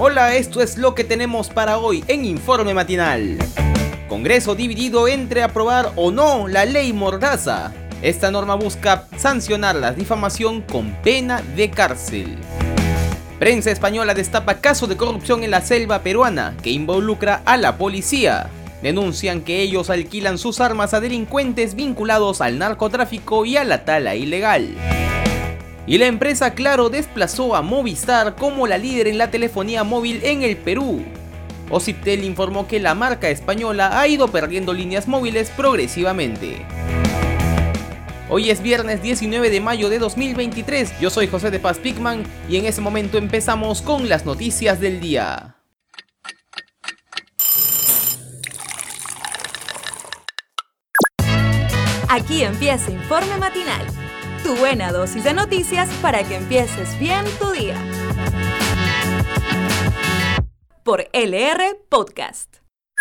Hola, esto es lo que tenemos para hoy en Informe Matinal. Congreso dividido entre aprobar o no la ley Mordaza. Esta norma busca sancionar la difamación con pena de cárcel. Prensa española destapa caso de corrupción en la selva peruana que involucra a la policía. Denuncian que ellos alquilan sus armas a delincuentes vinculados al narcotráfico y a la tala ilegal. Y la empresa Claro desplazó a Movistar como la líder en la telefonía móvil en el Perú. Ociptel informó que la marca española ha ido perdiendo líneas móviles progresivamente. Hoy es viernes 19 de mayo de 2023, yo soy José de Paz Pigman y en este momento empezamos con las noticias del día. Aquí empieza Informe Matinal, tu buena dosis de noticias para que empieces bien tu día. Por LR Podcast.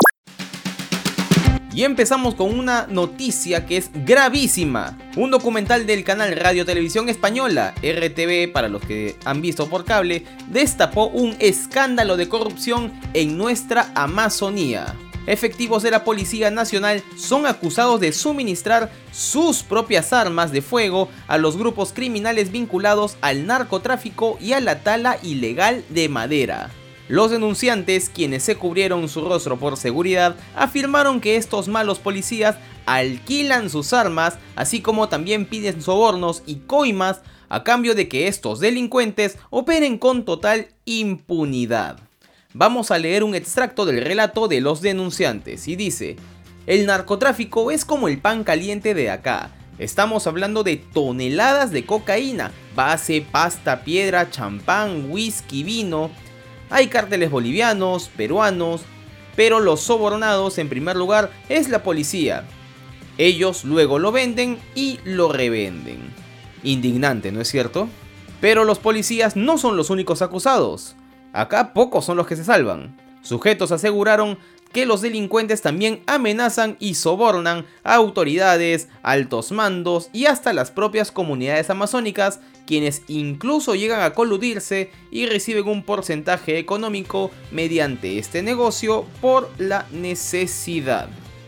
Y empezamos con una noticia que es gravísima. Un documental del canal Radio Televisión Española, RTV para los que han visto por cable, destapó un escándalo de corrupción en nuestra Amazonía. Efectivos de la Policía Nacional son acusados de suministrar sus propias armas de fuego a los grupos criminales vinculados al narcotráfico y a la tala ilegal de madera. Los denunciantes, quienes se cubrieron su rostro por seguridad, afirmaron que estos malos policías alquilan sus armas, así como también piden sobornos y coimas a cambio de que estos delincuentes operen con total impunidad. Vamos a leer un extracto del relato de los denunciantes y dice: el narcotráfico es como el pan caliente de acá. Estamos hablando de toneladas de cocaína, base, pasta, piedra, champán, whisky, vino. Hay cárteles bolivianos, peruanos, pero los sobornados en primer lugar es la policía. Ellos luego lo venden y lo revenden. Indignante, ¿no es cierto? Pero los policías no son los únicos acusados. Acá pocos son los que se salvan. Sujetos aseguraron que los delincuentes también amenazan y sobornan a autoridades, altos mandos y hasta las propias comunidades amazónicas, quienes incluso llegan a coludirse y reciben un porcentaje económico mediante este negocio por la necesidad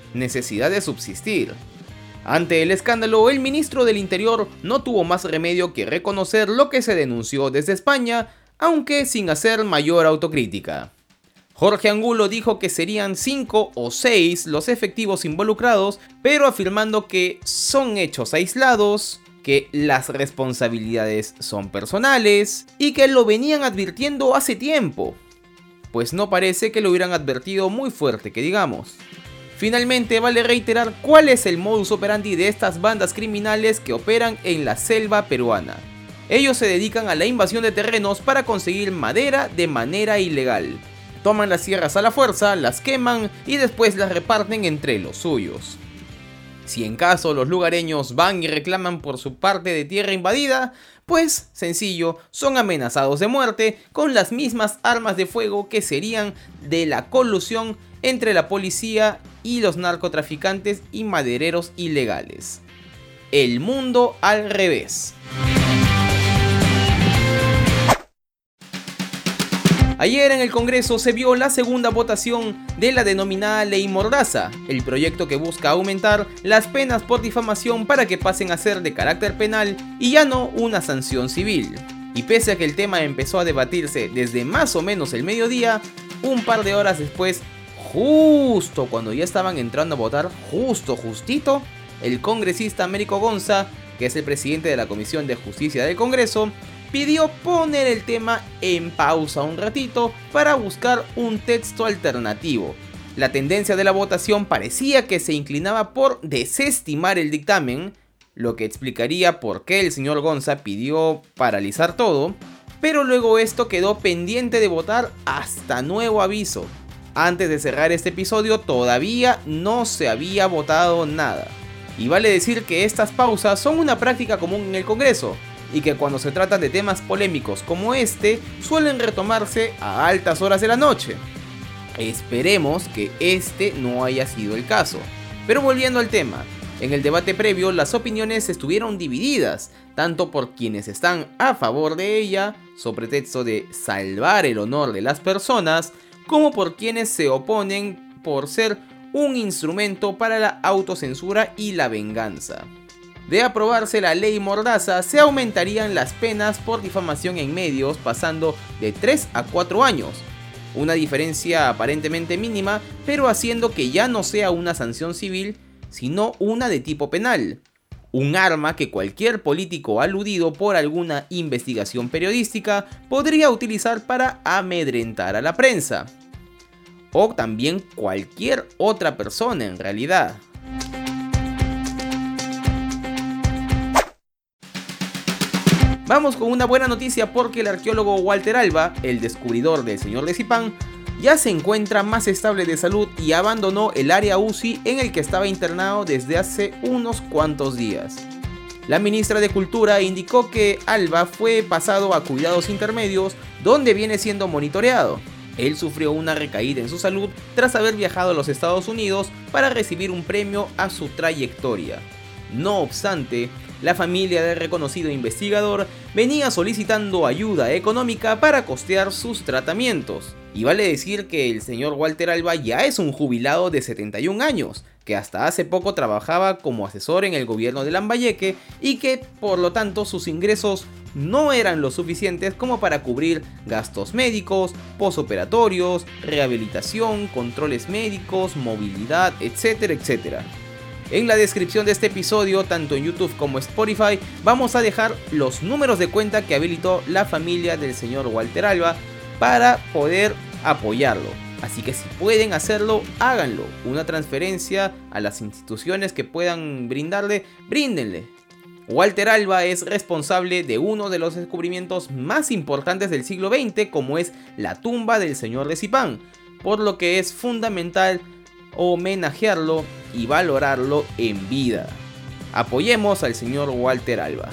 de subsistir. Ante el escándalo, el ministro del Interior no tuvo más remedio que reconocer lo que se denunció desde España, aunque sin hacer mayor autocrítica. Jorge Angulo dijo que serían 5 o 6 los efectivos involucrados, pero afirmando que son hechos aislados, que las responsabilidades son personales y que lo venían advirtiendo hace tiempo. Pues no parece que lo hubieran advertido muy fuerte, que digamos. Finalmente, vale reiterar cuál es el modus operandi de estas bandas criminales que operan en la selva peruana. Ellos se dedican a la invasión de terrenos para conseguir madera de manera ilegal. Toman las sierras a la fuerza, las queman y después las reparten entre los suyos. Si en caso los lugareños van y reclaman por su parte de tierra invadida, pues sencillo, son amenazados de muerte con las mismas armas de fuego que serían de la colusión entre la policía y los narcotraficantes y madereros ilegales. El mundo al revés. Ayer en el Congreso se vio la segunda votación de la denominada Ley Mordaza, el proyecto que busca aumentar las penas por difamación para que pasen a ser de carácter penal y ya no una sanción civil. Y pese a que el tema empezó a debatirse desde más o menos el mediodía, un par de horas después, justo cuando ya estaban entrando a votar, justito, el congresista Américo Gonza, que es el presidente de la Comisión de Justicia del Congreso, pidió poner el tema en pausa un ratito para buscar un texto alternativo. La tendencia de la votación parecía que se inclinaba por desestimar el dictamen, lo que explicaría por qué el señor Gonza pidió paralizar todo, pero luego esto quedó pendiente de votar hasta nuevo aviso. Antes de cerrar este episodio todavía no se había votado nada. Y vale decir que estas pausas son una práctica común en el Congreso, y que cuando se trata de temas polémicos como este, suelen retomarse a altas horas de la noche. Esperemos que este no haya sido el caso. Pero volviendo al tema, En el debate previo, las opiniones estuvieron divididas, tanto por quienes están a favor de ella, sobre pretexto de salvar el honor de las personas, como por quienes se oponen por ser un instrumento para la autocensura y la venganza. De aprobarse la ley Mordaza, se aumentarían las penas por difamación en medios, pasando de 3 a 4 años. Una diferencia aparentemente mínima, pero haciendo que ya no sea una sanción civil, sino una de tipo penal. Un arma que cualquier político aludido por alguna investigación periodística podría utilizar para amedrentar a la prensa. O también cualquier otra persona en realidad. Vamos con una buena noticia porque el arqueólogo Walter Alba, el descubridor del señor de Zipán, ya se encuentra más estable de salud y abandonó el área UCI en el que estaba internado desde hace unos cuantos días. La ministra de Cultura indicó que Alba fue pasado a cuidados intermedios donde viene siendo monitoreado. Él sufrió una recaída en su salud tras haber viajado a los Estados Unidos para recibir un premio a su trayectoria. No obstante, la familia del reconocido investigador venía solicitando ayuda económica para costear sus tratamientos. Y vale decir que el señor Walter Alba ya es un jubilado de 71 años, que hasta hace poco trabajaba como asesor en el gobierno de Lambayeque y que por lo tanto sus ingresos no eran lo suficientes como para cubrir gastos médicos, posoperatorios, rehabilitación, controles médicos, movilidad, etcétera, etcétera. En la descripción de este episodio, tanto en YouTube como Spotify, vamos a dejar los números de cuenta que habilitó la familia del señor Walter Alba para poder apoyarlo. Así que si pueden hacerlo, háganlo. Una transferencia a las instituciones que puedan brindarle, bríndenle. Walter Alba es responsable de uno de los descubrimientos más importantes del siglo XX, como es la tumba del señor de Zipán, por lo que es fundamental homenajearlo y valorarlo en vida. Apoyemos al señor Walter Alba.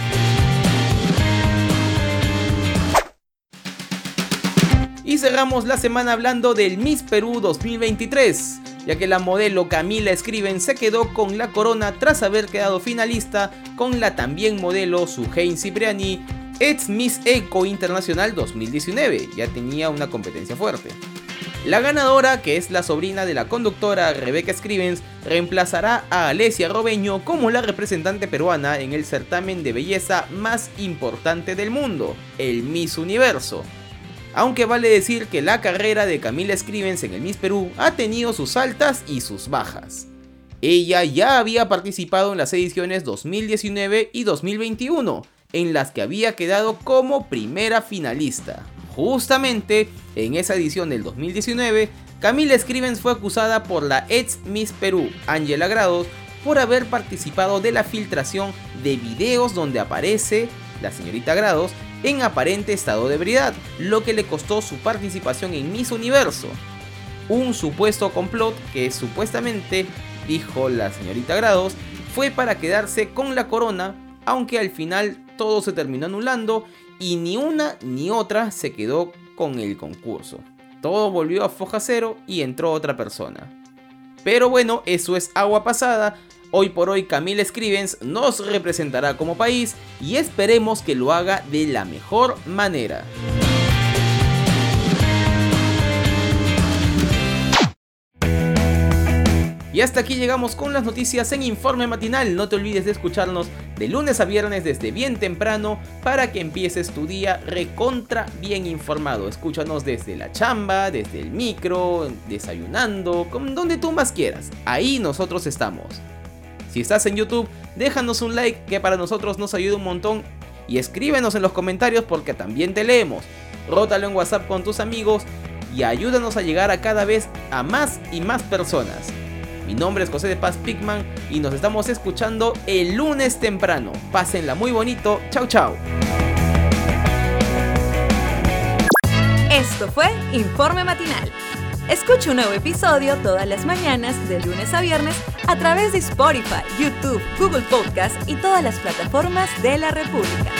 Y cerramos la semana hablando del Miss Perú 2023, ya que la modelo Camila Escriben se quedó con la corona tras haber quedado finalista con la también modelo Suhein Cipriani, ex Miss Eco Internacional 2019, ya tenía una competencia fuerte. La ganadora, que es la sobrina de la conductora Rebeca Escribens, reemplazará a Alesia Robeño como la representante peruana en el certamen de belleza más importante del mundo, el Miss Universo. Aunque vale decir que la carrera de Camila Escribens en el Miss Perú ha tenido sus altas y sus bajas. Ella ya había participado en las ediciones 2019 y 2021, en las que había quedado como primera finalista. Justamente en esa edición del 2019, Camila Escribens fue acusada por la ex Miss Perú, Ángela Grados, por haber participado de la filtración de videos donde aparece la señorita Grados en aparente estado de ebriedad, lo que le costó su participación en Miss Universo. Un supuesto complot que supuestamente, dijo la señorita Grados, fue para quedarse con la corona, aunque al final todo se terminó anulando y ni una ni otra se quedó con el concurso. Todo volvió a foja cero y entró otra persona. Pero bueno, eso es agua pasada. Hoy por hoy Camila Escribens nos representará como país y esperemos que lo haga de la mejor manera. Y hasta aquí llegamos con las noticias en Informe Matinal. No te olvides de escucharnos de lunes a viernes desde bien temprano para que empieces tu día recontra bien informado. Escúchanos desde la chamba, desde el micro, desayunando, donde tú más quieras. Ahí nosotros estamos. Si estás en YouTube, déjanos un like que para nosotros nos ayuda un montón y escríbenos en los comentarios porque también te leemos. Rótalo en WhatsApp con tus amigos y ayúdanos a llegar a cada vez a más y más personas. Mi nombre es José de Paz Pigman y nos estamos escuchando el lunes temprano. Pásenla muy bonito. Chau, chau. Esto fue Informe Matinal. Escucha un nuevo episodio todas las mañanas de lunes a viernes a través de Spotify, YouTube, Google Podcast y todas las plataformas de la República.